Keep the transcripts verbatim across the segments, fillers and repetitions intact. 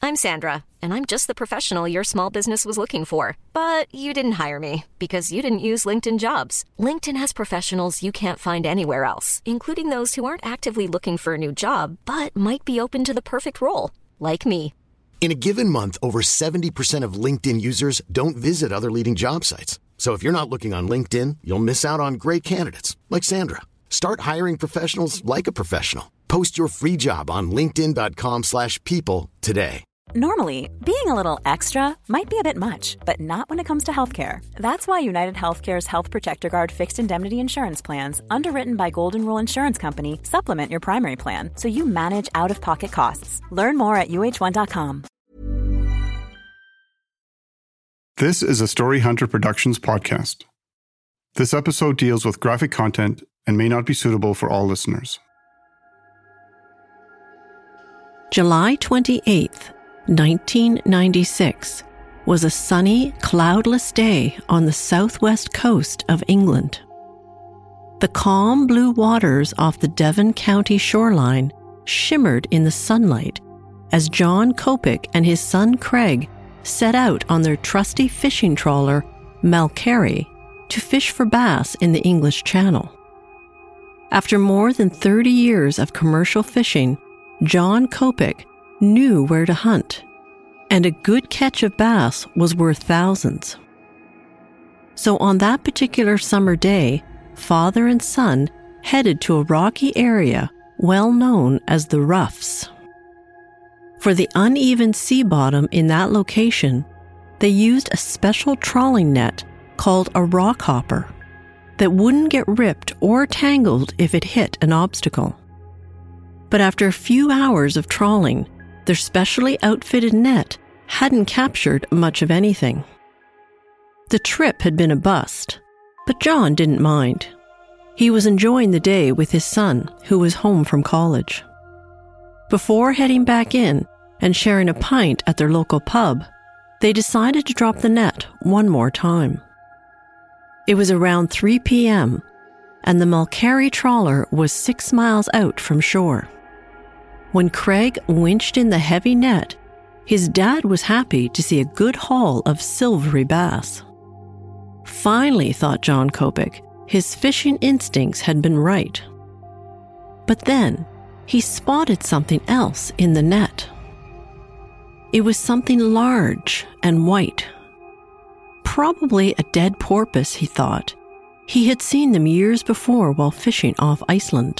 I'm Sandra, and I'm just the professional your small business was looking for. But you didn't hire me because you didn't use LinkedIn Jobs. LinkedIn has professionals you can't find anywhere else, including those who aren't actively looking for a new job, but might be open to the perfect role, like me. In a given month, over seventy percent of LinkedIn users don't visit other leading job sites. So if you're not looking on LinkedIn, you'll miss out on great candidates like Sandra. Start hiring professionals like a professional. Post your free job on linkedin dot com slash people today. Normally, being a little extra might be a bit much, but not when it comes to healthcare. That's why United Healthcare's Health Protector Guard fixed indemnity insurance plans, underwritten by Golden Rule Insurance Company, supplement your primary plan so you manage out-of-pocket costs. Learn more at U H one dot com. This is a Story Hunter Productions podcast. This episode deals with graphic content and may not be suitable for all listeners. July twenty-eighth, nineteen ninety-six was a sunny, cloudless day on the southwest coast of England. The calm blue waters off the Devon County shoreline shimmered in the sunlight as John Copic and his son Craig set out on their trusty fishing trawler, Malcarry, to fish for bass in the English Channel. After more than thirty years of commercial fishing, John Copic knew where to hunt, and a good catch of bass was worth thousands. So on that particular summer day, father and son headed to a rocky area well known as the Roughs. For the uneven sea bottom in that location, they used a special trawling net called a rock hopper that wouldn't get ripped or tangled if it hit an obstacle. But after a few hours of trawling, their specially outfitted net hadn't captured much of anything. The trip had been a bust, but John didn't mind. He was enjoying the day with his son, who was home from college. Before heading back in and sharing a pint at their local pub, they decided to drop the net one more time. It was around three p.m., and the Malcarry trawler was six miles out from shore. When Craig winched in the heavy net, his dad was happy to see a good haul of silvery bass. Finally, thought John Copic, his fishing instincts had been right. But then, he spotted something else in the net. It was something large and white. Probably a dead porpoise, he thought. He had seen them years before while fishing off Iceland.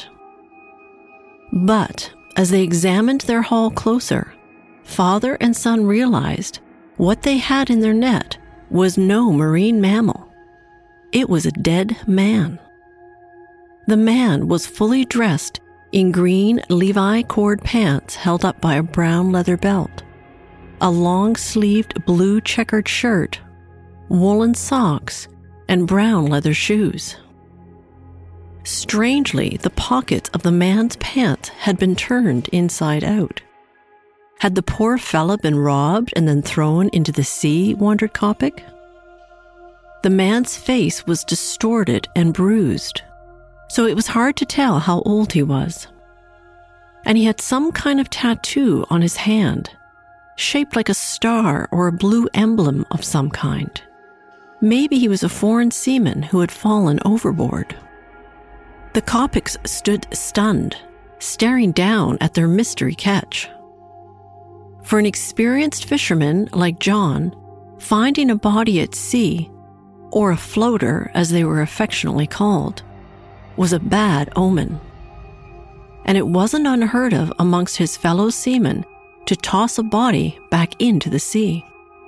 But as they examined their haul closer, father and son realized what they had in their net was no marine mammal. It was a dead man. The man was fully dressed in green Levi cord pants held up by a brown leather belt, a long-sleeved blue checkered shirt, woolen socks, and brown leather shoes. Strangely, the pockets of the man's pants had been turned inside out. Had the poor fella been robbed and then thrown into the sea, wondered Copic? The man's face was distorted and bruised, so it was hard to tell how old he was. And he had some kind of tattoo on his hand, shaped like a star or a blue emblem of some kind. Maybe he was a foreign seaman who had fallen overboard. The Copics stood stunned, staring down at their mystery catch. For an experienced fisherman like John, finding a body at sea, or a floater as they were affectionately called, was a bad omen. And it wasn't unheard of amongst his fellow seamen to toss a body back into the sea.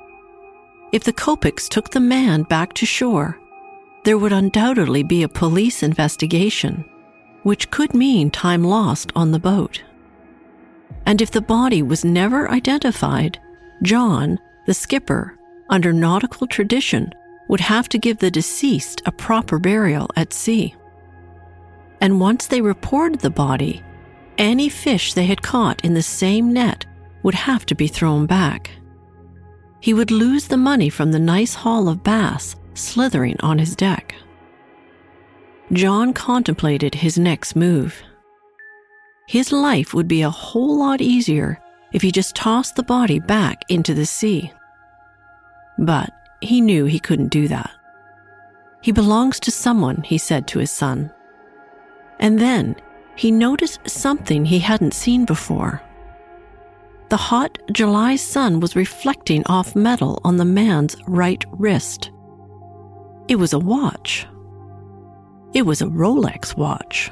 If the Copics took the man back to shore, there would undoubtedly be a police investigation, which could mean time lost on the boat. And if the body was never identified, John, the skipper, under nautical tradition, would have to give the deceased a proper burial at sea. And once they reported the body, any fish they had caught in the same net would have to be thrown back. He would lose the money from the nice haul of bass slithering on his deck. John contemplated his next move. His life would be a whole lot easier if he just tossed the body back into the sea. But he knew he couldn't do that. He belongs to someone, he said to his son. And then he noticed something he hadn't seen before. The hot July sun was reflecting off metal on the man's right wrist. It was a watch. It was a Rolex watch.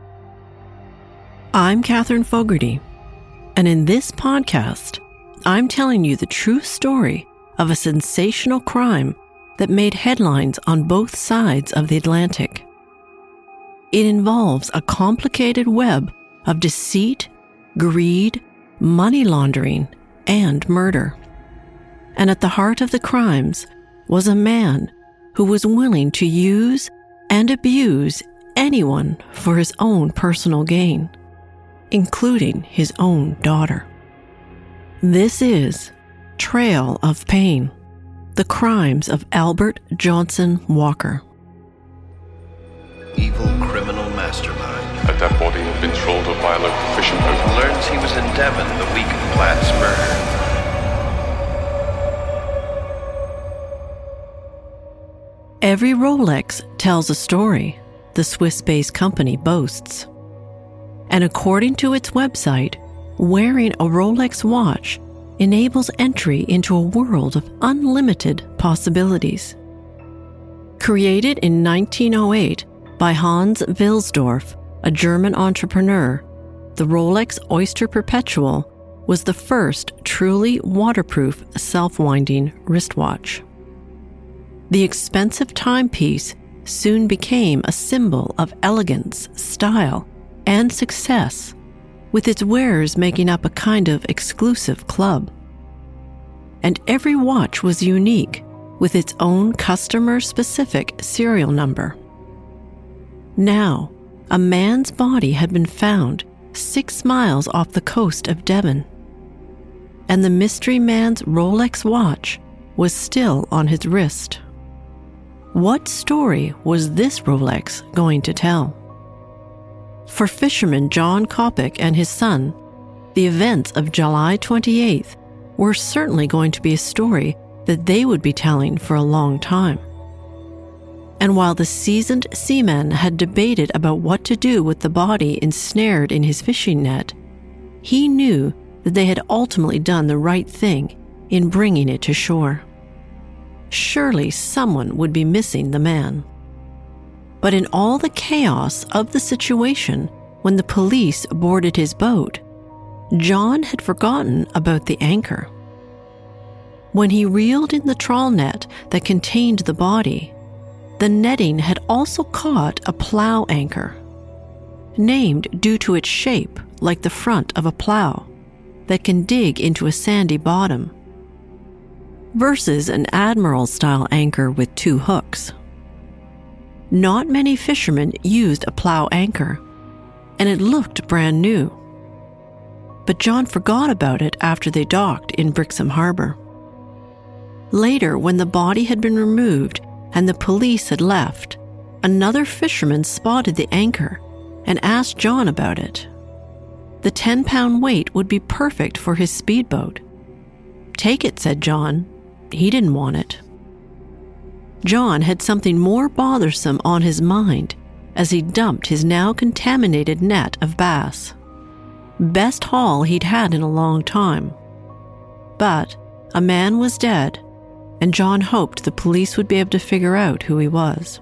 I'm Catherine Fogarty, and in this podcast, I'm telling you the true story of a sensational crime that made headlines on both sides of the Atlantic. It involves a complicated web of deceit, greed, money laundering, and murder. And at the heart of the crimes was a man who was willing to use and abuse anyone for his own personal gain, including his own daughter. This is Trail of Pain, the crimes of Albert Johnson Walker. Evil criminal mastermind. A dead body had been trolled up by a local fishing boat. Learns he was in Devon the week of Platt's murder. Every Rolex tells a story, the Swiss-based company boasts. And according to its website, wearing a Rolex watch enables entry into a world of unlimited possibilities. Created in nineteen oh eight by Hans Wilsdorf, a German entrepreneur, the Rolex Oyster Perpetual was the first truly waterproof self-winding wristwatch. The expensive timepiece soon became a symbol of elegance, style, and success, with its wearers making up a kind of exclusive club. And every watch was unique, with its own customer-specific serial number. Now, a man's body had been found six miles off the coast of Devon, and the mystery man's Rolex watch was still on his wrist. What story was this Rolex going to tell? For fisherman John Kopic and his son, the events of July twenty-eighth were certainly going to be a story that they would be telling for a long time. And while the seasoned seaman had debated about what to do with the body ensnared in his fishing net, he knew that they had ultimately done the right thing in bringing it to shore. Surely someone would be missing the man. But in all the chaos of the situation, when the police boarded his boat, John had forgotten about the anchor. When he reeled in the trawl net that contained the body, the netting had also caught a plow anchor, named due to its shape like the front of a plow that can dig into a sandy bottom, versus an admiral-style anchor with two hooks. Not many fishermen used a plow anchor, and it looked brand new. But John forgot about it after they docked in Brixham Harbor. Later, when the body had been removed and the police had left, another fisherman spotted the anchor and asked John about it. The ten-pound weight would be perfect for his speedboat. "Take it," said John. He didn't want it. John had something more bothersome on his mind as he dumped his now contaminated net of bass. Best haul he'd had in a long time. But a man was dead, and John hoped the police would be able to figure out who he was.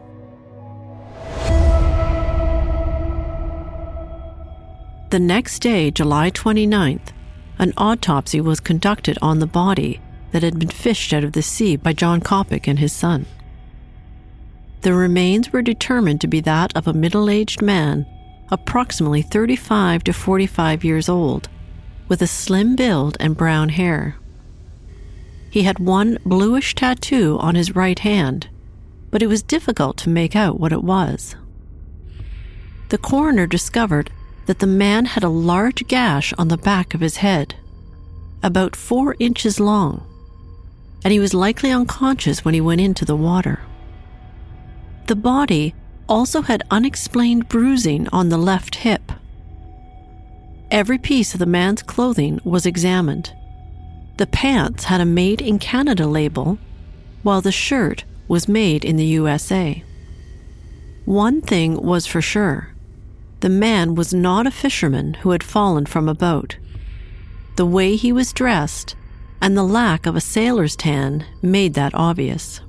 The next day, July twenty-ninth, an autopsy was conducted on the body that had been fished out of the sea by John Kopic and his son. The remains were determined to be that of a middle-aged man, approximately thirty-five to forty-five years old, with a slim build and brown hair. He had one bluish tattoo on his right hand, but it was difficult to make out what it was. The coroner discovered that the man had a large gash on the back of his head, about four inches long, and he was likely unconscious when he went into the water. The body also had unexplained bruising on the left hip. Every piece of the man's clothing was examined. The pants had a Made in Canada label, while the shirt was made in the U S A. One thing was for sure. The man was not a fisherman who had fallen from a boat. The way he was dressed and the lack of a sailor's tan made that obvious.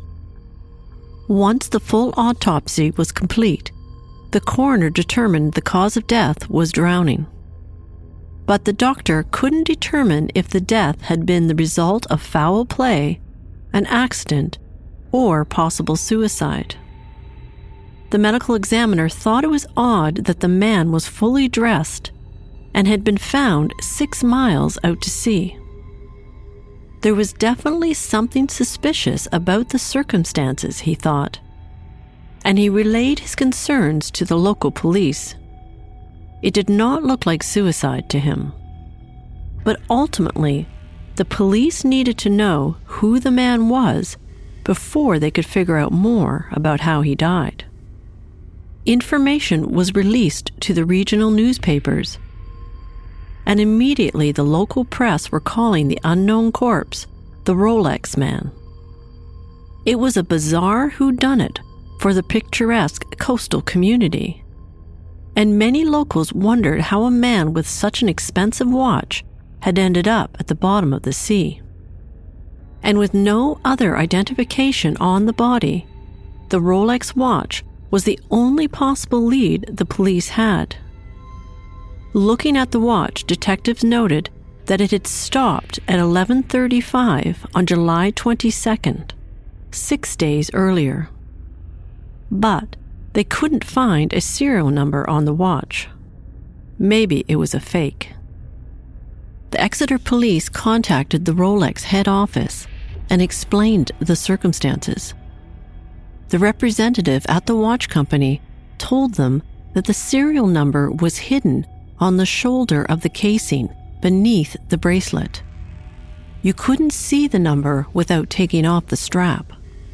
Once the full autopsy was complete, the coroner determined the cause of death was drowning. But the doctor couldn't determine if the death had been the result of foul play, an accident, or possible suicide. The medical examiner thought it was odd that the man was fully dressed and had been found six miles out to sea. There was definitely something suspicious about the circumstances, he thought, and he relayed his concerns to the local police. It did not look like suicide to him. But ultimately, the police needed to know who the man was before they could figure out more about how he died. Information was released to the regional newspapers, and immediately the local press were calling the unknown corpse the Rolex Man. It was a bizarre whodunit for the picturesque coastal community, and many locals wondered how a man with such an expensive watch had ended up at the bottom of the sea. And with no other identification on the body, the Rolex watch was the only possible lead the police had. Looking at the watch, detectives noted that it had stopped at eleven thirty-five on July twenty-second, six days earlier. But they couldn't find a serial number on the watch. Maybe it was a fake. The Exeter police contacted the Rolex head office and explained the circumstances. The representative at the watch company told them that the serial number was hidden on the shoulder of the casing beneath the bracelet. You couldn't see the number without taking off the strap.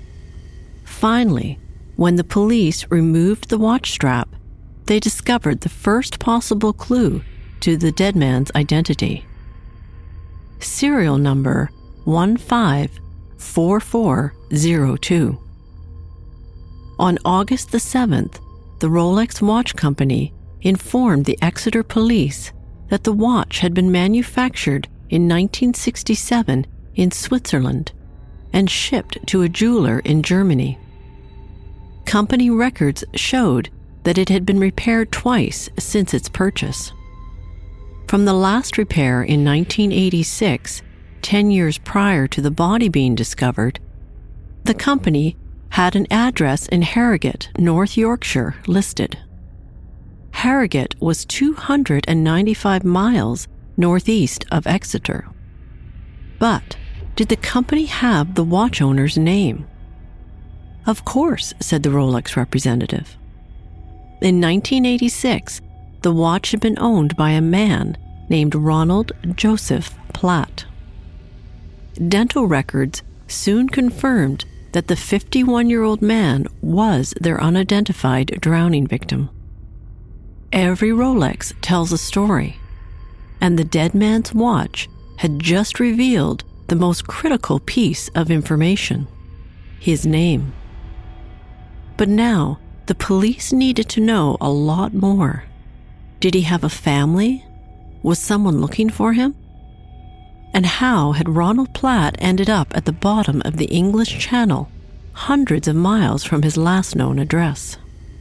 Finally, when the police removed the watch strap, they discovered the first possible clue to the dead man's identity. Serial number one five four four zero two. On August the seventh, the Rolex Watch Company informed the Exeter police that the watch had been manufactured in nineteen sixty-seven in Switzerland and shipped to a jeweler in Germany. Company records showed that it had been repaired twice since its purchase. From the last repair in nineteen eighty-six, ten years prior to the body being discovered, the company had an address in Harrogate, North Yorkshire, listed. Harrogate was two hundred ninety-five miles northeast of Exeter. But did the company have the watch owner's name? Of course, said the Rolex representative. In nineteen eighty-six, the watch had been owned by a man named Ronald Joseph Platt. Dental records soon confirmed that the fifty-one-year-old man was their unidentified drowning victim. Every Rolex tells a story, and the dead man's watch had just revealed the most critical piece of information: his name. But now, the police needed to know a lot more. Did he have a family? Was someone looking for him? And how had Ronald Platt ended up at the bottom of the English Channel, hundreds of miles from his last known address?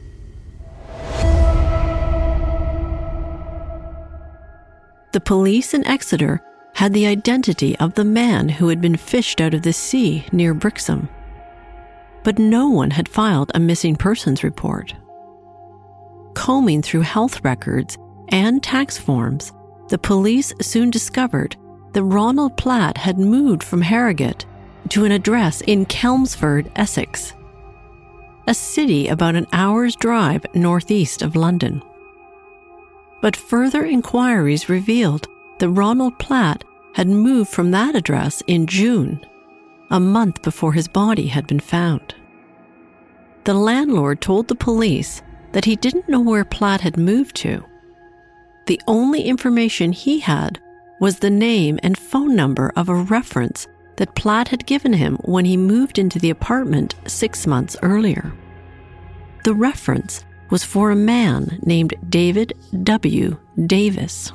The police in Exeter had the identity of the man who had been fished out of the sea near Brixham, but no one had filed a missing persons report. Combing through health records and tax forms, the police soon discovered that Ronald Platt had moved from Harrogate to an address in Chelmsford, Essex, a city about an hour's drive northeast of London. But further inquiries revealed that Ronald Platt had moved from that address in June, a month before his body had been found. The landlord told the police that he didn't know where Platt had moved to. The only information he had was the name and phone number of a reference that Platt had given him when he moved into the apartment six months earlier. The reference was for a man named David W. Davis.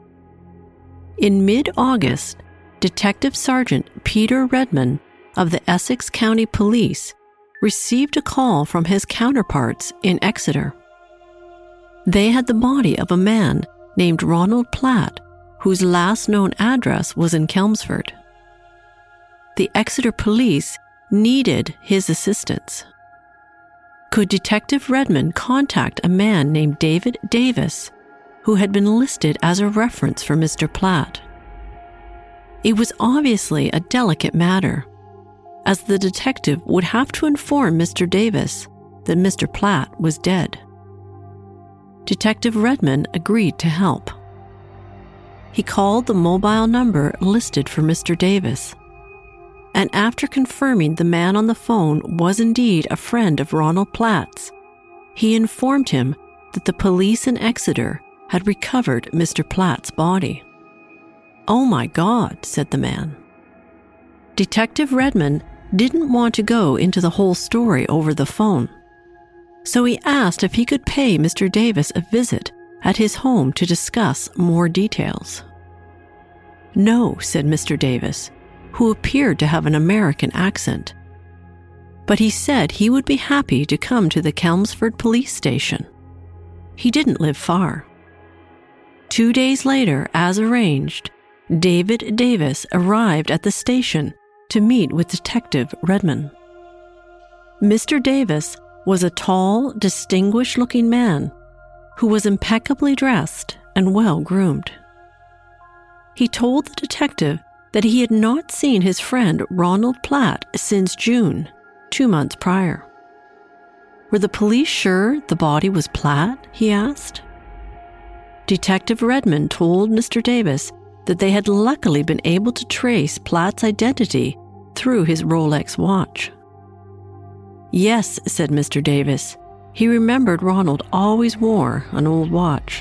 In mid-August, Detective Sergeant Peter Redman of the Essex County Police received a call from his counterparts in Exeter. They had the body of a man named Ronald Platt, whose last known address was in Chelmsford. The Exeter Police needed his assistance. Could Detective Redman contact a man named David Davis, who had been listed as a reference for Mister Platt? It was obviously a delicate matter, as the detective would have to inform Mister Davis that Mister Platt was dead. Detective Redman agreed to help. He called the mobile number listed for Mister Davis, and after confirming the man on the phone was indeed a friend of Ronald Platt's, he informed him that the police in Exeter had recovered Mister Platt's body. "Oh my God," said the man. Detective Redman didn't want to go into the whole story over the phone, so he asked if he could pay Mister Davis a visit at his home to discuss more details. "No," said Mister Davis, who appeared to have an American accent. But he said he would be happy to come to the Chelmsford police station. He didn't live far. Two days later, as arranged, David Davis arrived at the station to meet with Detective Redman. Mister Davis was a tall, distinguished-looking man who was impeccably dressed and well-groomed. He told the detective that he had not seen his friend Ronald Platt since June, two months prior. "Were the police sure the body was Platt?" he asked. Detective Redman told Mister Davis that they had luckily been able to trace Platt's identity through his Rolex watch. "Yes," said Mister Davis. He remembered Ronald always wore an old watch.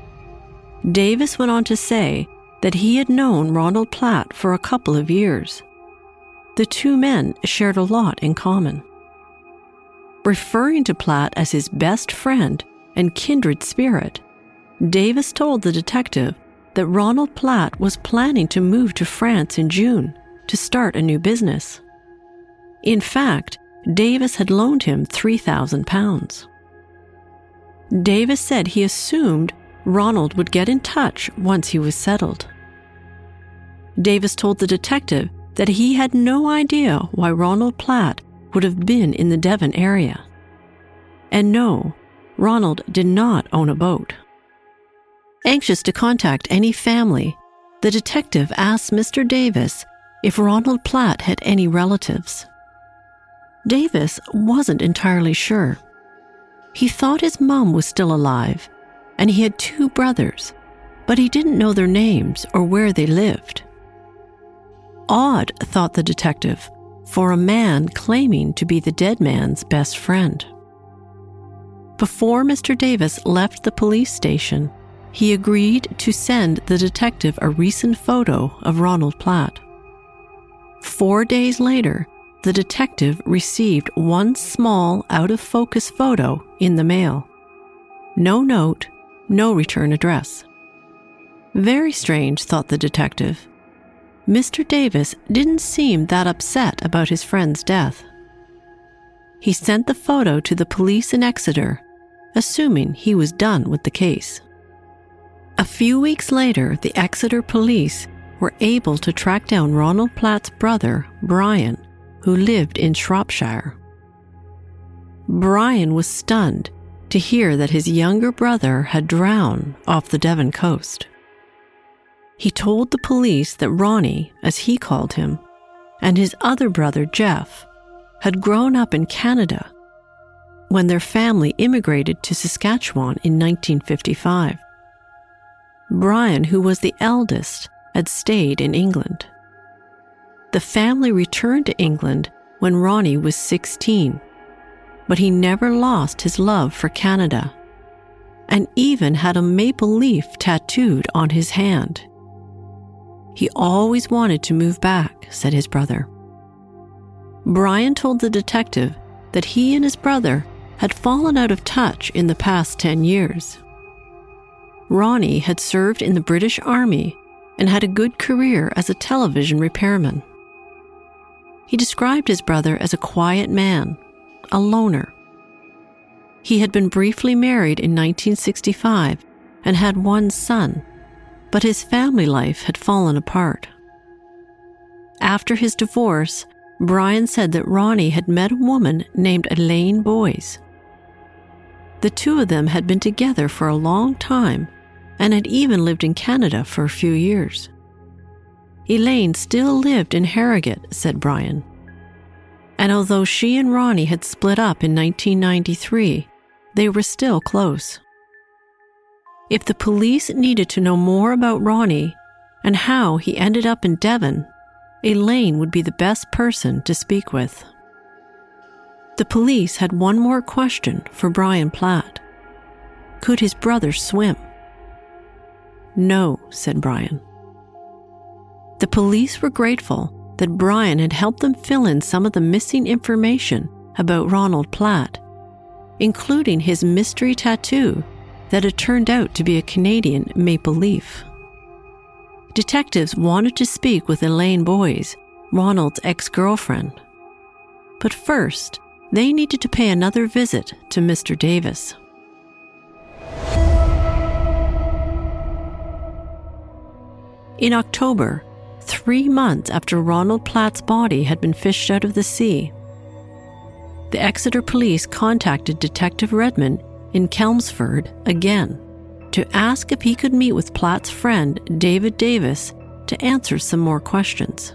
Davis went on to say that he had known Ronald Platt for a couple of years. The two men shared a lot in common. Referring to Platt as his best friend and kindred spirit, Davis told the detective that Ronald Platt was planning to move to France in June to start a new business. In fact, Davis had loaned him three thousand pounds. Davis said he assumed Ronald would get in touch once he was settled. Davis told the detective that he had no idea why Ronald Platt would have been in the Devon area. And no, Ronald did not own a boat. Anxious to contact any family, the detective asked Mister Davis if Ronald Platt had any relatives. Davis wasn't entirely sure. He thought his mom was still alive, and he had two brothers, but he didn't know their names or where they lived. Odd, thought the detective, for a man claiming to be the dead man's best friend. Before Mister Davis left the police station, he agreed to send the detective a recent photo of Ronald Platt. Four days later, the detective received one small out-of-focus photo in the mail. No note, no return address. Very strange, thought the detective. Mister Davis didn't seem that upset about his friend's death. He sent the photo to the police in Exeter, assuming he was done with the case. A few weeks later, the Exeter police were able to track down Ronald Platt's brother, Brian, who lived in Shropshire. Brian was stunned to hear that his younger brother had drowned off the Devon coast. He told the police that Ronnie, as he called him, and his other brother, Jeff, had grown up in Canada when their family immigrated to Saskatchewan in nineteen fifty-five. Brian, who was the eldest, had stayed in England. The family returned to England when Ronnie was sixteen, but he never lost his love for Canada. and even had a maple leaf tattooed on his hand. He always wanted to move back, said his brother. Brian told the detective that he and his brother had fallen out of touch in the past ten years. Ronnie had served in the British Army and had a good career as a television repairman. He described his brother as a quiet man, a loner. He had been briefly married in nineteen sixty-five and had one son, but his family life had fallen apart. After his divorce, Brian said that Ronnie had met a woman named Elaine Boyes. The two of them had been together for a long time and had even lived in Canada for a few years. Elaine still lived in Harrogate, said Brian. And although she and Ronnie had split up in nineteen ninety-three, they were still close. If the police needed to know more about Ronnie and how he ended up in Devon, Elaine would be the best person to speak with. The police had one more question for Brian Platt. Could his brother swim? No, said Brian. The police were grateful that Brian had helped them fill in some of the missing information about Ronald Platt, including his mystery tattoo that had turned out to be a Canadian maple leaf. Detectives wanted to speak with Elaine Boyes, Ronald's ex-girlfriend. But first, they needed to pay another visit to Mister Davis. In October, three months after Ronald Platt's body had been fished out of the sea, the Exeter police contacted Detective Redmond in Chelmsford again to ask if he could meet with Platt's friend David Davis to answer some more questions.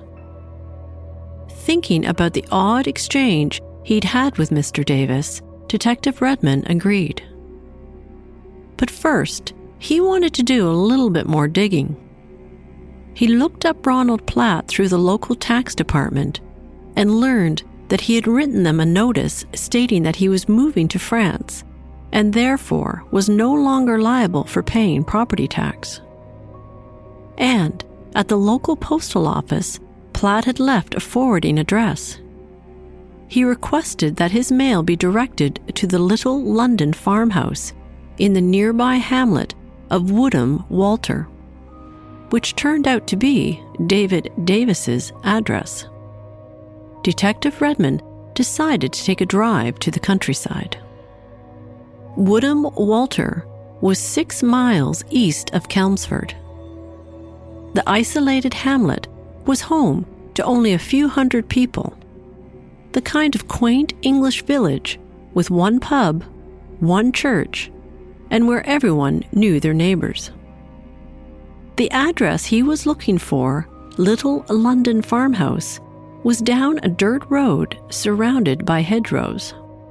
Thinking about the odd exchange he'd had with Mister Davis, Detective Redmond agreed. But first, he wanted to do a little bit more digging. He looked up Ronald Platt through the local tax department and learned that he had written them a notice stating that he was moving to France and therefore was no longer liable for paying property tax. And at the local postal office, Platt had left a forwarding address. He requested that his mail be directed to the Little London farmhouse in the nearby hamlet of Woodham Walter, which turned out to be David Davis's address. Detective Redmond decided to take a drive to the countryside. Woodham Walter was six miles east of Chelmsford. The isolated hamlet was home to only a few hundred people, the kind of quaint English village with one pub, one church, and where everyone knew their neighbors. The address he was looking for, Little London Farmhouse, was down a dirt road surrounded by hedgerows.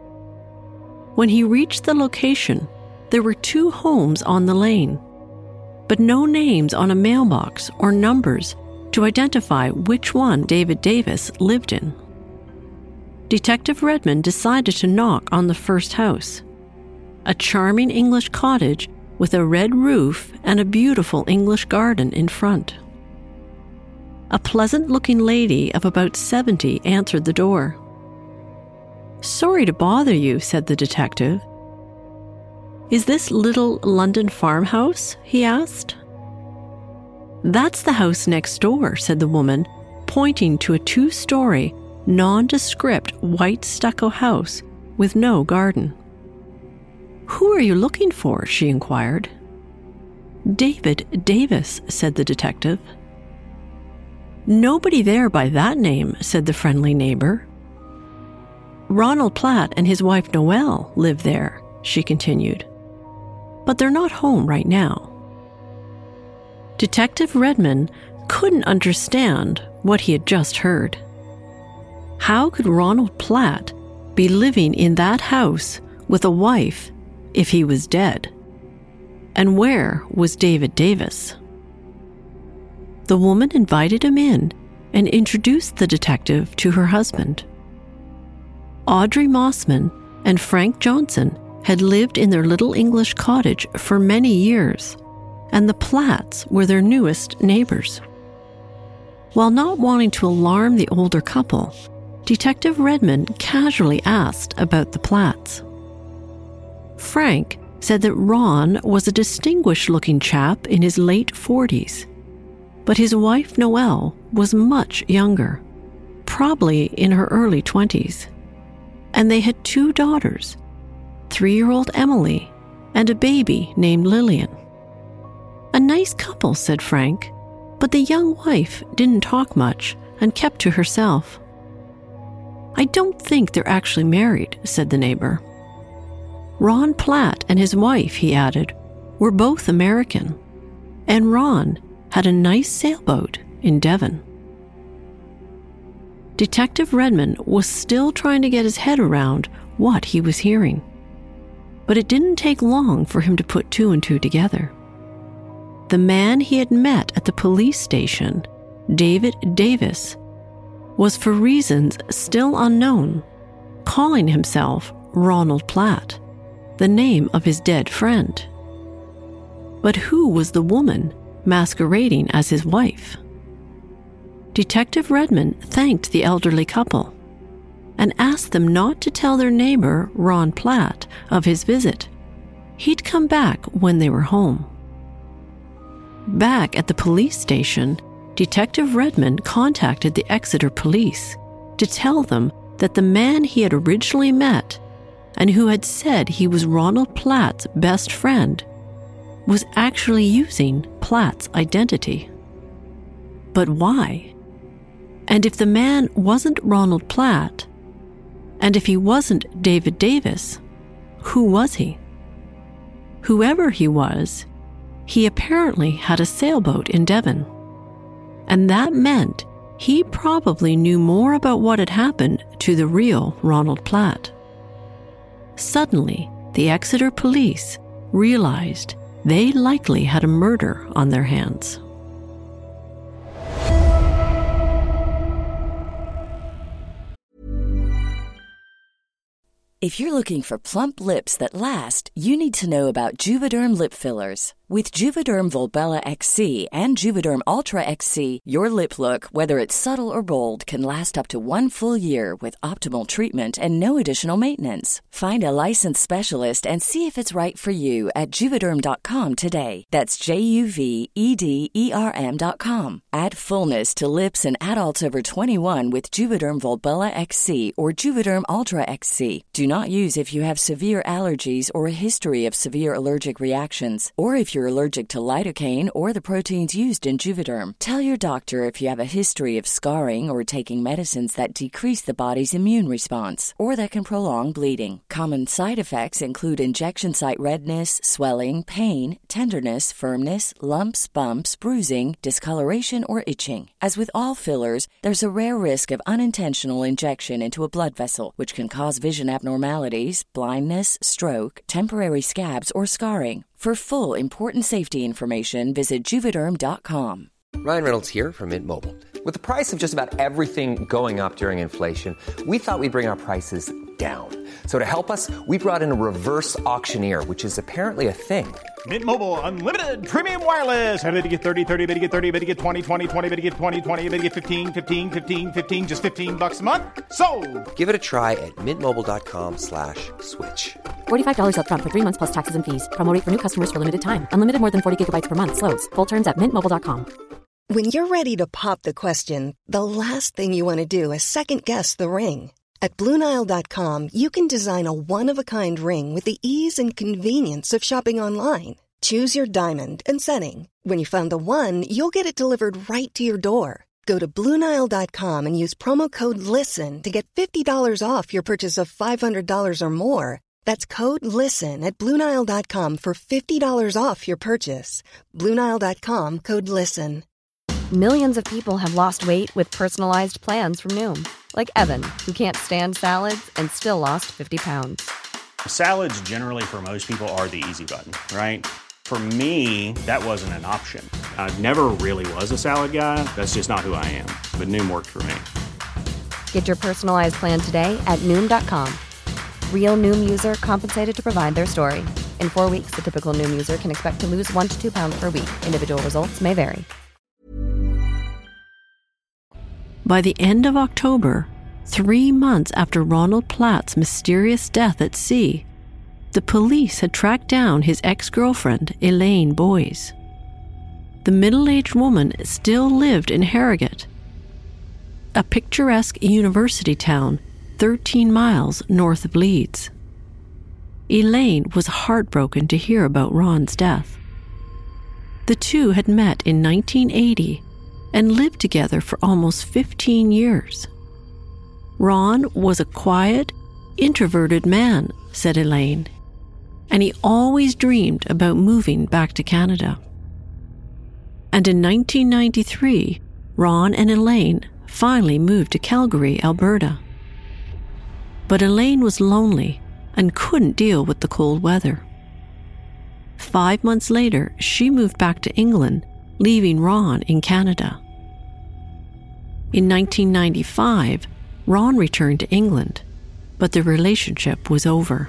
When he reached the location, there were two homes on the lane, but no names on a mailbox or numbers to identify which one David Davis lived in. Detective Redmond decided to knock on the first house, a charming English cottage with a red roof and a beautiful English garden in front. A pleasant-looking lady of about seventy answered the door. "Sorry to bother you," said the detective. "Is this Little London Farmhouse?" he asked. "That's the house next door," said the woman, pointing to a two-story, nondescript white stucco house with no garden. "Who are you looking for?" she inquired. "David Davis," said the detective. "Nobody there by that name," said the friendly neighbor. "Ronald Platt and his wife Noelle live there," she continued. "But they're not home right now." Detective Redmond couldn't understand what he had just heard. How could Ronald Platt be living in that house with a wife if he was dead? And where was David Davis? The woman invited him in and introduced the detective to her husband. Audrey Mossman and Frank Johnson had lived in their little English cottage for many years, and the Platts were their newest neighbors. While not wanting to alarm the older couple, Detective Redmond casually asked about the Platts. Frank said that Ron was a distinguished-looking chap in his late forties, but his wife Noelle was much younger, probably in her early twenties, and they had two daughters, three-year-old Emily and a baby named Lillian. A nice couple, said Frank, but the young wife didn't talk much and kept to herself. I don't think they're actually married, said the neighbor. Ron Platt and his wife, he added, were both American, and Ron had a nice sailboat in Devon. Detective Redmond was still trying to get his head around what he was hearing, but it didn't take long for him to put two and two together. The man he had met at the police station, David Davis, was for reasons still unknown, calling himself Ronald Platt, the name of his dead friend. But who was the woman masquerading as his wife? Detective Redmond thanked the elderly couple and asked them not to tell their neighbor, Ron Platt, of his visit. He'd come back when they were home. Back at the police station, Detective Redmond contacted the Exeter police to tell them that the man he had originally met and who had said he was Ronald Platt's best friend was actually using Platt's identity. But why? And if the man wasn't Ronald Platt, and if he wasn't David Davis, who was he? Whoever he was, he apparently had a sailboat in Devon. And that meant he probably knew more about what had happened to the real Ronald Platt. Suddenly, the Exeter police realized they likely had a murder on their hands. If you're looking for plump lips that last, you need to know about Juvederm lip fillers. With Juvederm Volbella X C and Juvederm Ultra X C, your lip look, whether it's subtle or bold, can last up to one full year with optimal treatment and no additional maintenance. Find a licensed specialist and see if it's right for you at Juvederm dot com today. That's J U V E D E R M dot com. Add fullness to lips in adults over twenty-one with Juvederm Volbella X C or Juvederm Ultra X C. Do not use if you have severe allergies or a history of severe allergic reactions, or if you're allergic to lidocaine or the proteins used in Juvederm. Tell your doctor if you have a history of scarring or taking medicines that decrease the body's immune response or that can prolong bleeding. Common side effects include injection site redness, swelling, pain, tenderness, firmness, lumps, bumps, bruising, discoloration, or itching. As with all fillers, there's a rare risk of unintentional injection into a blood vessel, which can cause vision abnormalities, blindness, stroke, temporary scabs, or scarring. For full, important safety information, visit Juvederm dot com. Ryan Reynolds here from Mint Mobile. With the price of just about everything going up during inflation, we thought we'd bring our prices down. So to help us, we brought in a reverse auctioneer, which is apparently a thing. Mint Mobile Unlimited Premium Wireless. How to get thirty, thirty, how to get thirty, how to get twenty, twenty, twenty, how to get twenty, twenty, how to get fifteen, fifteen, fifteen, fifteen, just fifteen bucks a month? Sold! Give it a try at mintmobile.com slash switch. forty-five dollars up front for three months plus taxes and fees. Promo rate for new customers for limited time. Unlimited more than forty gigabytes per month. Slows full terms at mint mobile dot com. When you're ready to pop the question, the last thing you want to do is second-guess the ring. At Blue Nile dot com, you can design a one-of-a-kind ring with the ease and convenience of shopping online. Choose your diamond and setting. When you find the one, you'll get it delivered right to your door. Go to Blue Nile dot com and use promo code LISTEN to get fifty dollars off your purchase of five hundred dollars or more. That's code LISTEN at Blue Nile dot com for fifty dollars off your purchase. Blue Nile dot com, code LISTEN. Millions of people have lost weight with personalized plans from Noom. Like Evan, who can't stand salads and still lost fifty pounds. Salads generally for most people are the easy button, right? For me, that wasn't an option. I never really was a salad guy. That's just not who I am. But Noom worked for me. Get your personalized plan today at Noom dot com. Real Noom user compensated to provide their story. In four weeks, the typical Noom user can expect to lose one to two pounds per week. Individual results may vary. By the end of October, three months after Ronald Platt's mysterious death at sea, the police had tracked down his ex-girlfriend, Elaine Boyes. The middle-aged woman still lived in Harrogate, a picturesque university town thirteen miles north of Leeds. Elaine was heartbroken to hear about Ron's death. The two had met in nineteen eighty and lived together for almost fifteen years. Ron was a quiet, introverted man, said Elaine, and he always dreamed about moving back to Canada. And in nineteen ninety-three, Ron and Elaine finally moved to Calgary, Alberta. But Elaine was lonely and couldn't deal with the cold weather. Five months later, she moved back to England, leaving Ron in Canada. In nineteen ninety-five, Ron returned to England, but the relationship was over.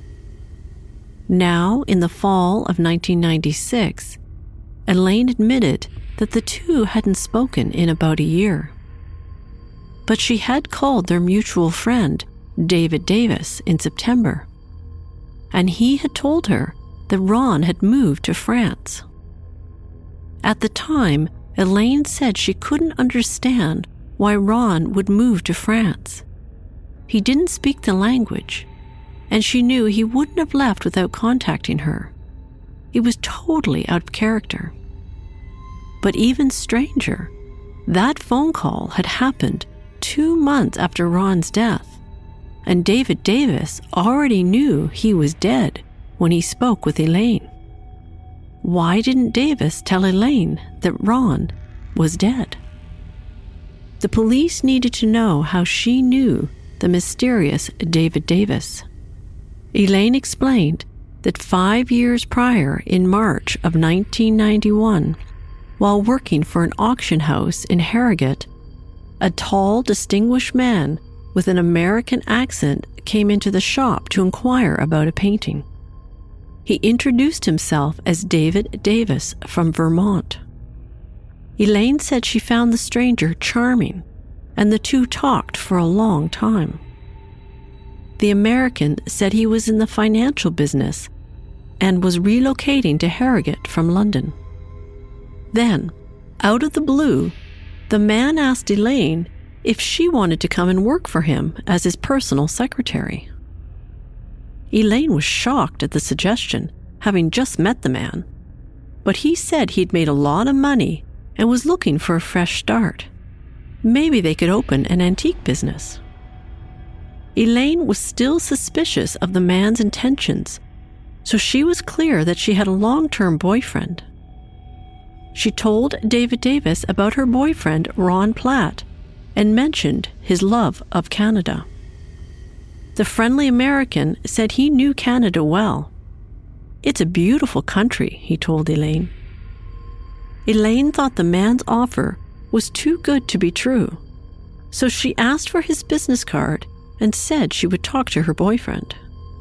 Now, in the fall of nineteen ninety-six, Elaine admitted that the two hadn't spoken in about a year. But she had called their mutual friend, David Davis, in September, and he had told her that Ron had moved to France. At the time, Elaine said she couldn't understand why Ron would move to France. He didn't speak the language, and she knew he wouldn't have left without contacting her. He was totally out of character. But even stranger, that phone call had happened two months after Ron's death, and David Davis already knew he was dead when he spoke with Elaine. Why didn't Davis tell Elaine that Ron was dead? The police needed to know how she knew the mysterious David Davis. Elaine explained that five years prior, in March of nineteen ninety-one, while working for an auction house in Harrogate, a tall, distinguished man with an American accent came into the shop to inquire about a painting. He introduced himself as David Davis from Vermont. Elaine said she found the stranger charming, and the two talked for a long time. The American said he was in the financial business and was relocating to Harrogate from London. Then, out of the blue, the man asked Elaine if she wanted to come and work for him as his personal secretary. Elaine was shocked at the suggestion, having just met the man, but he said he'd made a lot of money and was looking for a fresh start. Maybe they could open an antique business. Elaine was still suspicious of the man's intentions, so she was clear that she had a long-term boyfriend. She told David Davis about her boyfriend, Ron Platt, and mentioned his love of Canada. The friendly American said he knew Canada well. "It's a beautiful country," he told Elaine. Elaine thought the man's offer was too good to be true, so she asked for his business card and said she would talk to her boyfriend.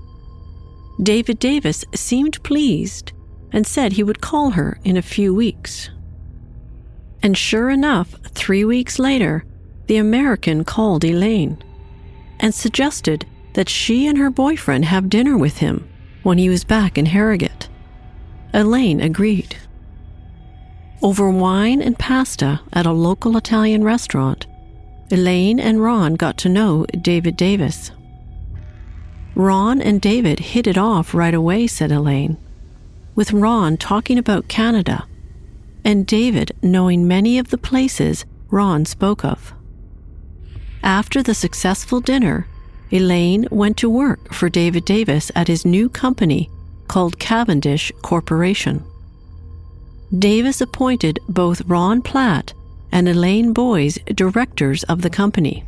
David Davis seemed pleased and said he would call her in a few weeks. And sure enough, three weeks later, the American called Elaine and suggested that she and her boyfriend have dinner with him when he was back in Harrogate. Elaine agreed. Over wine and pasta at a local Italian restaurant, Elaine and Ron got to know David Davis. Ron and David hit it off right away, said Elaine, with Ron talking about Canada and David knowing many of the places Ron spoke of. After the successful dinner, Elaine went to work for David Davis at his new company called Cavendish Corporation. Davis appointed both Ron Platt and Elaine Boyes directors of the company.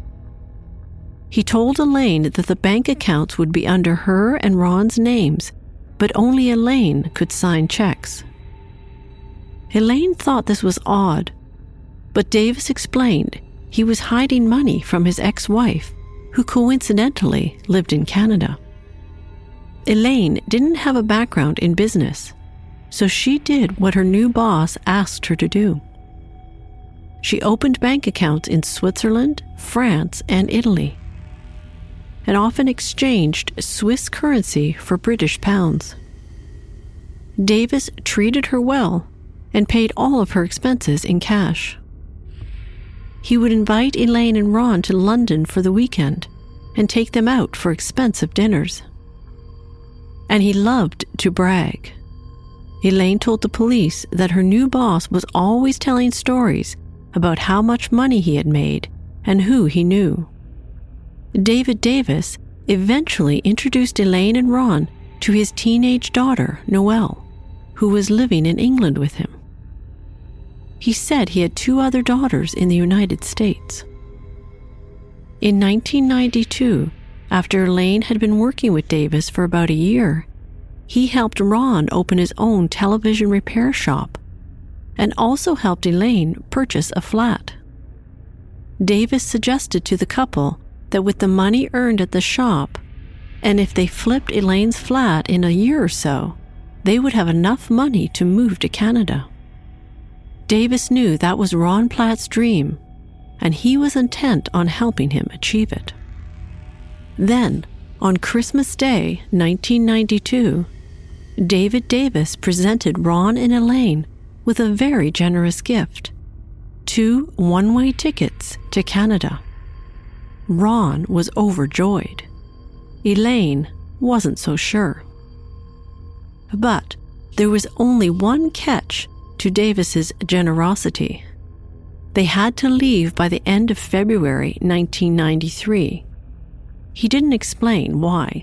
He told Elaine that the bank accounts would be under her and Ron's names, but only Elaine could sign checks. Elaine thought this was odd, but Davis explained he was hiding money from his ex-wife, who coincidentally lived in Canada. Elaine didn't have a background in business, so she did what her new boss asked her to do. She opened bank accounts in Switzerland, France, and Italy, and often exchanged Swiss currency for British pounds. Davis treated her well and paid all of her expenses in cash. He would invite Elaine and Ron to London for the weekend and take them out for expensive dinners. And he loved to brag. Elaine told the police that her new boss was always telling stories about how much money he had made and who he knew. David Davis eventually introduced Elaine and Ron to his teenage daughter, Noelle, who was living in England with him. He said he had two other daughters in the United States. In nineteen ninety-two, after Elaine had been working with Davis for about a year, he helped Ron open his own television repair shop and also helped Elaine purchase a flat. Davis suggested to the couple that with the money earned at the shop, and if they flipped Elaine's flat in a year or so, they would have enough money to move to Canada. Davis knew that was Ron Platt's dream, and he was intent on helping him achieve it. Then, on Christmas Day, nineteen ninety-two, David Davis presented Ron and Elaine with a very generous gift: two one-way tickets to Canada. Ron was overjoyed. Elaine wasn't so sure. But there was only one catch to Davis's generosity. They had to leave by the end of February nineteen ninety-three. He didn't explain why.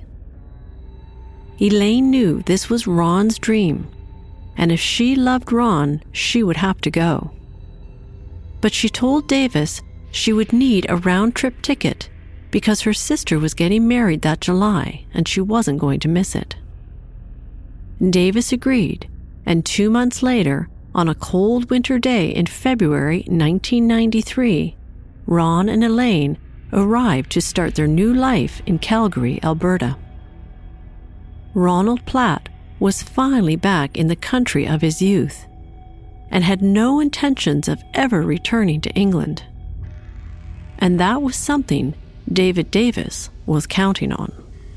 Elaine knew this was Ron's dream, and if she loved Ron, she would have to go. But she told Davis she would need a round-trip ticket because her sister was getting married that July and she wasn't going to miss it. Davis agreed, and two months later, on a cold winter day in February nineteen ninety-three, Ron and Elaine arrived to start their new life in Calgary, Alberta. Ronald Platt was finally back in the country of his youth and had no intentions of ever returning to England. And that was something David Davis was counting on.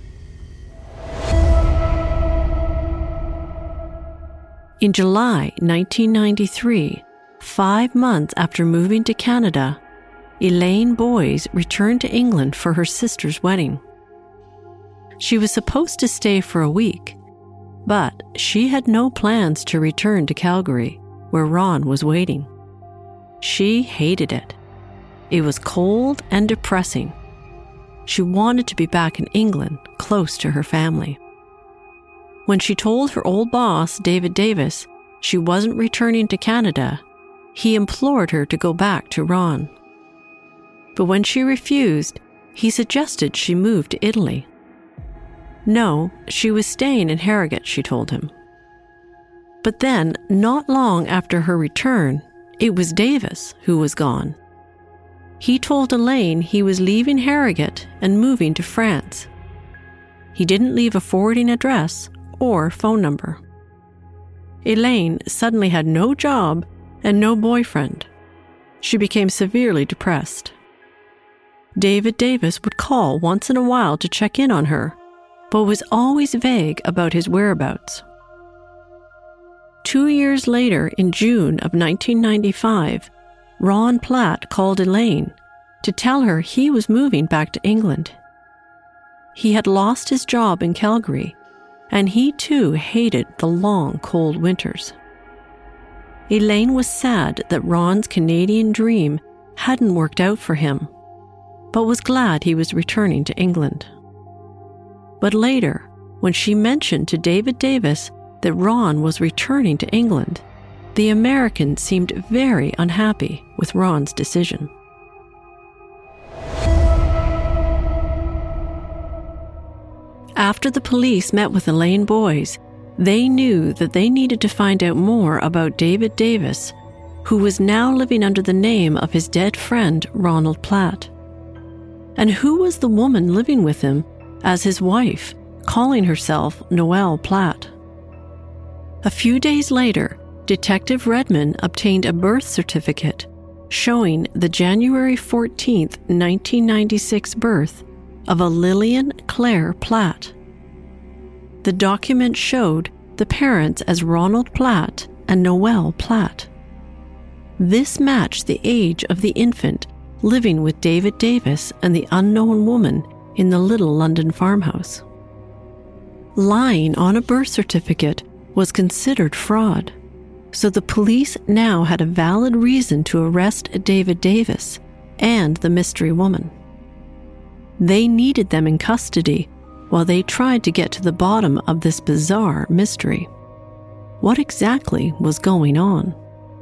In July nineteen ninety-three, five months after moving to Canada, Elaine Boyes returned to England for her sister's wedding. She was supposed to stay for a week, but she had no plans to return to Calgary, where Ron was waiting. She hated it. It was cold and depressing. She wanted to be back in England, close to her family. When she told her old boss, David Davis, she wasn't returning to Canada, he implored her to go back to Ron. But when she refused, he suggested she move to Italy. No, she was staying in Harrogate, she told him. But then, not long after her return, it was Davis who was gone. He told Elaine he was leaving Harrogate and moving to France. He didn't leave a forwarding address or phone number. Elaine suddenly had no job and no boyfriend. She became severely depressed. David Davis would call once in a while to check in on her, but was always vague about his whereabouts. Two years later, in June of nineteen ninety-five, Ron Platt called Elaine to tell her he was moving back to England. He had lost his job in Calgary, and he too hated the long, cold winters. Elaine was sad that Ron's Canadian dream hadn't worked out for him, but was glad he was returning to England. But later, when she mentioned to David Davis that Ron was returning to England, the American seemed very unhappy with Ron's decision. After the police met with Elaine Boyes, they knew that they needed to find out more about David Davis, who was now living under the name of his dead friend Ronald Platt. And who was the woman living with him as his wife, calling herself Noelle Platt. A few days later, Detective Redman obtained a birth certificate showing the January fourteenth, nineteen ninety-six birth of a Lillian Claire Platt. The document showed the parents as Ronald Platt and Noelle Platt. This matched the age of the infant living with David Davis and the unknown woman in the Little London farmhouse. Lying on a birth certificate was considered fraud, so the police now had a valid reason to arrest David Davis and the mystery woman. They needed them in custody while they tried to get to the bottom of this bizarre mystery. What exactly was going on?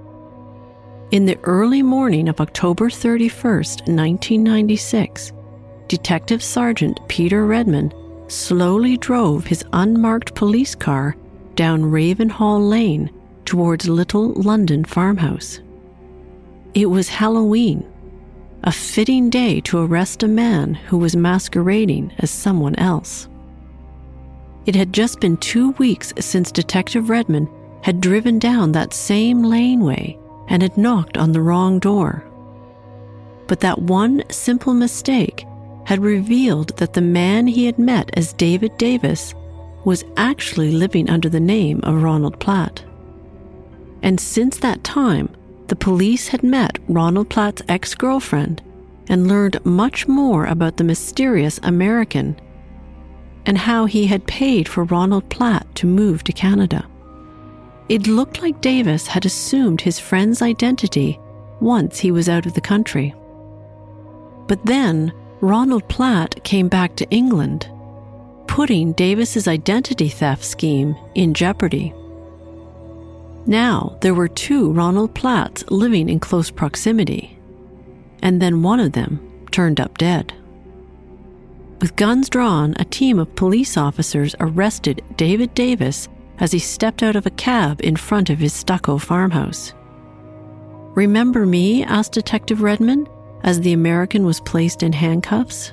In the early morning of October thirty-first, nineteen ninety-six, Detective Sergeant Peter Redman slowly drove his unmarked police car down Ravenhall Lane towards Little London farmhouse. It was Halloween, a fitting day to arrest a man who was masquerading as someone else. It had just been two weeks since Detective Redman had driven down that same laneway and had knocked on the wrong door. But that one simple mistake had revealed that the man he had met as David Davis was actually living under the name of Ronald Platt. And since that time, the police had met Ronald Platt's ex-girlfriend and learned much more about the mysterious American and how he had paid for Ronald Platt to move to Canada. It looked like Davis had assumed his friend's identity once he was out of the country. But then Ronald Platt came back to England, putting Davis's identity theft scheme in jeopardy. Now there were two Ronald Platts living in close proximity, and then one of them turned up dead. With guns drawn, a team of police officers arrested David Davis as he stepped out of a cab in front of his stucco farmhouse. "Remember me?" asked Detective Redman as the American was placed in handcuffs.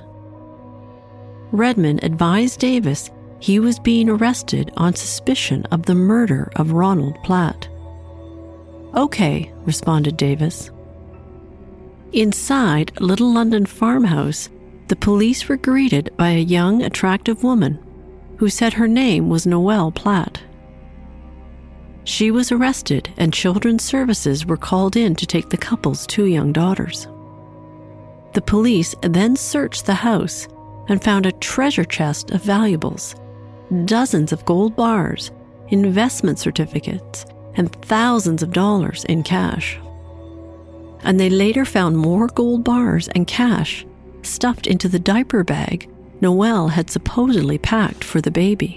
Redman advised Davis he was being arrested on suspicion of the murder of Ronald Platt. "Okay," responded Davis. Inside Little London farmhouse, the police were greeted by a young, attractive woman who said her name was Noelle Platt. She was arrested and children's services were called in to take the couple's two young daughters. The police then searched the house and found a treasure chest of valuables, dozens of gold bars, investment certificates, and thousands of dollars in cash. And they later found more gold bars and cash stuffed into the diaper bag Noelle had supposedly packed for the baby.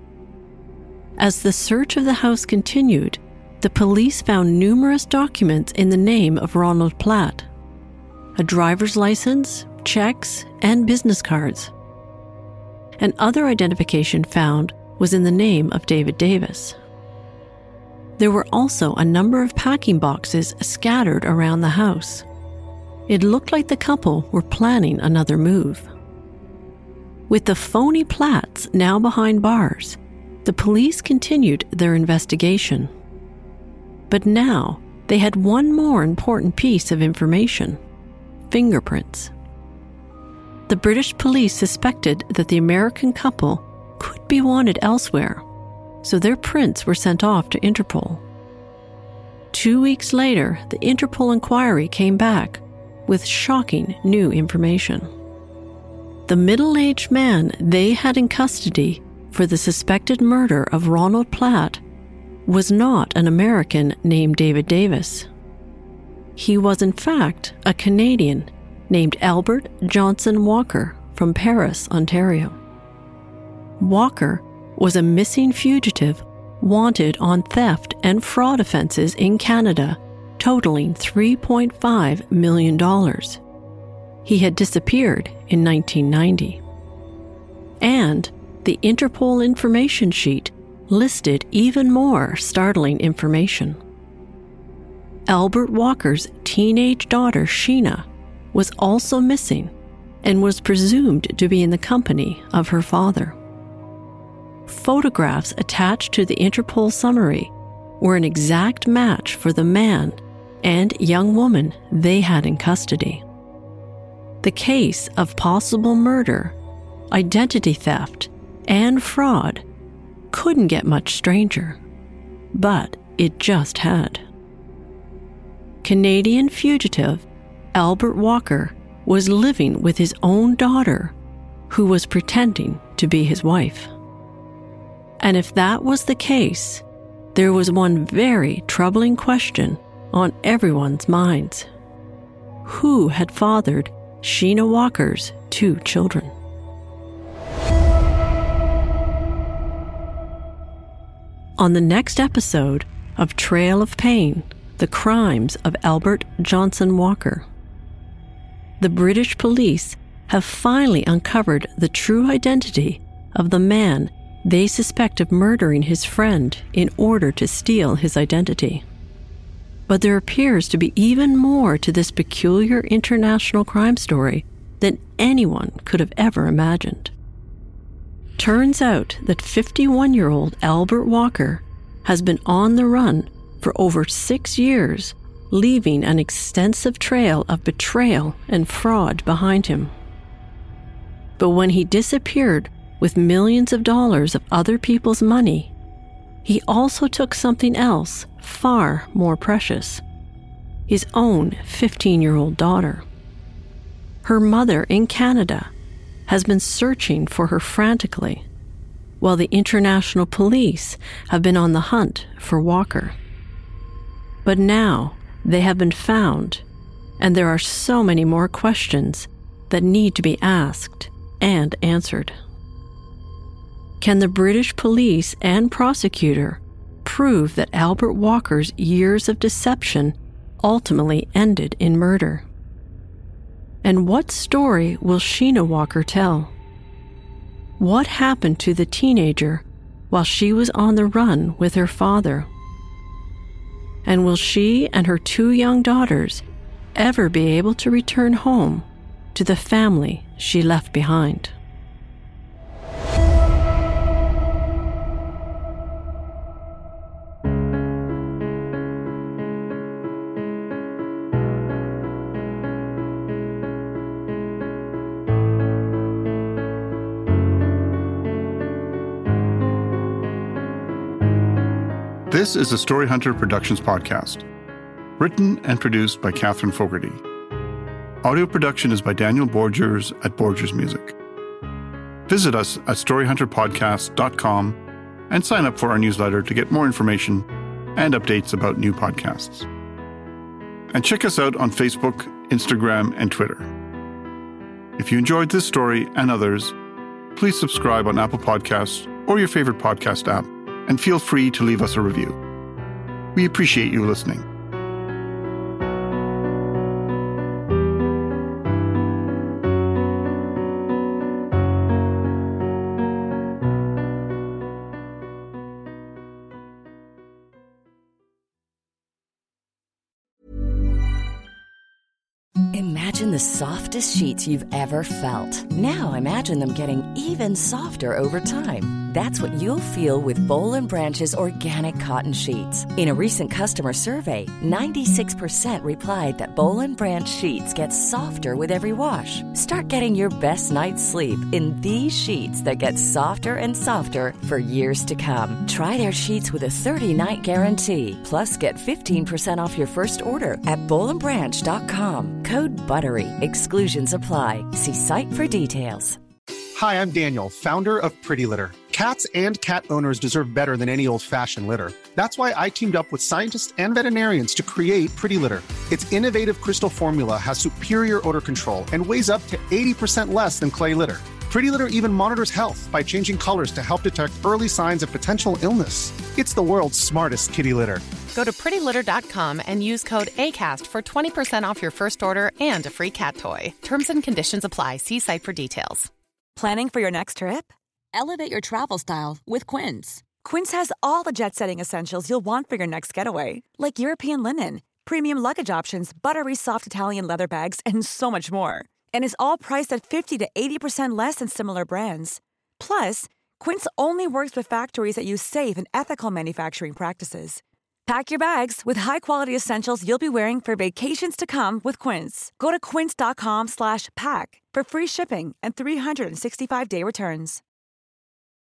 As the search of the house continued, the police found numerous documents in the name of Ronald Platt: a driver's license, checks, and business cards. And other identification found was in the name of David Davis. There were also a number of packing boxes scattered around the house. It looked like the couple were planning another move. With the phony Platts now behind bars, the police continued their investigation. But now they had one more important piece of information: fingerprints. The British police suspected that the American couple could be wanted elsewhere, so their prints were sent off to Interpol. Two weeks later, the Interpol inquiry came back with shocking new information. The middle-aged man they had in custody for the suspected murder of Ronald Platt was not an American named David Davis. He was in fact a Canadian named Albert Johnson Walker from Paris, Ontario. Walker was a missing fugitive wanted on theft and fraud offenses in Canada totaling three point five million dollars. He had disappeared in nineteen ninety. And the Interpol information sheet listed even more startling information. Albert Walker's teenage daughter, Sheena, was also missing and was presumed to be in the company of her father. photographs attached to the Interpol summary were an exact match for the man and young woman they had in custody. The case of possible murder, identity theft, and fraud couldn't get much stranger, but it just had. Canadian fugitive Albert Walker was living with his own daughter, who was pretending to be his wife. And if that was the case, there was one very troubling question on everyone's minds. Who had fathered Sheena Walker's two children? On the next episode of Trail of Pain, The Crimes of Albert Johnson Walker, the British police have finally uncovered the true identity of the man they suspect of murdering his friend in order to steal his identity. But there appears to be even more to this peculiar international crime story than anyone could have ever imagined. Turns out that fifty-one-year-old Albert Walker has been on the run for over six years, leaving an extensive trail of betrayal and fraud behind him. But when he disappeared with millions of dollars of other people's money, he also took something else far more precious: his own fifteen-year-old daughter. Her mother in Canada has been searching for her frantically, while the international police have been on the hunt for Walker. But now they have been found, and there are so many more questions that need to be asked and answered. Can the British police and prosecutor prove that Albert Walker's years of deception ultimately ended in murder? And what story will Sheena Walker tell? What happened to the teenager while she was on the run with her father? And will she and her two young daughters ever be able to return home to the family she left behind? This is a Story Hunter Productions podcast, written and produced by Catherine Fogarty. Audio production is by Daniel Borgers at Borgers Music. Visit us at story hunter podcast dot com and sign up for our newsletter to get more information and updates about new podcasts. And check us out on Facebook, Instagram, and Twitter. If you enjoyed this story and others, please subscribe on Apple Podcasts or your favorite podcast app, and feel free to leave us a review. We appreciate you listening. Imagine the softest sheets you've ever felt. Now imagine them getting even softer over time. That's what you'll feel with Boll and Branch's organic cotton sheets. In a recent customer survey, ninety-six percent replied that Boll and Branch sheets get softer with every wash. Start getting your best night's sleep in these sheets that get softer and softer for years to come. Try their sheets with a thirty-night guarantee. Plus, get fifteen percent off your first order at boll and branch dot com. Code BUTTERY. Exclusions apply. See site for details. Hi, I'm Daniel, founder of Pretty Litter. Cats and cat owners deserve better than any old-fashioned litter. That's why I teamed up with scientists and veterinarians to create Pretty Litter. Its innovative crystal formula has superior odor control and weighs up to eighty percent less than clay litter. Pretty Litter even monitors health by changing colors to help detect early signs of potential illness. It's the world's smartest kitty litter. Go to pretty litter dot com and use code ACAST for twenty percent off your first order and a free cat toy. Terms and conditions apply. See site for details. Planning for your next trip? Elevate your travel style with Quince. Quince has all the jet-setting essentials you'll want for your next getaway, like European linen, premium luggage options, buttery soft Italian leather bags, and so much more. And is all priced at fifty to eighty percent less than similar brands. Plus, Quince only works with factories that use safe and ethical manufacturing practices. Pack your bags with high-quality essentials you'll be wearing for vacations to come with Quince. Go to quince.com slash pack for free shipping and three sixty-five day returns.